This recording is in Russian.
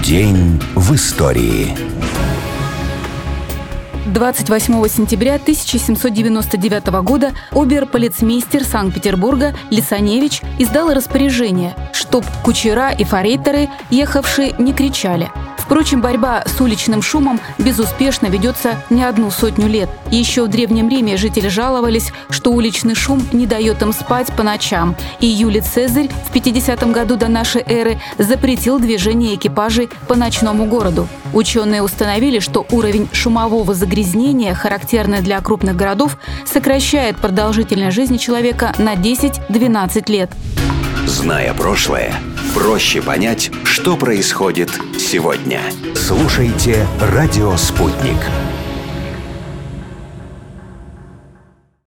День в истории. 28 сентября 1799 года обер-полицмейстер Санкт-Петербурга Лисаневич издал распоряжение, чтоб кучера и форейтеры, ехавшие, не кричали. Впрочем, борьба с уличным шумом безуспешно ведется не одну сотню лет. Еще в Древнем Риме жители жаловались, что уличный шум не дает им спать по ночам. И Юлий Цезарь в 50 году до нашей эры запретил движение экипажей по ночному городу. Ученые установили, что уровень шумового загрязнения, характерный для крупных городов, сокращает продолжительность жизни человека на 10-12 лет. Зная прошлое, проще понять, что происходит сегодня. Слушайте «Радио Спутник».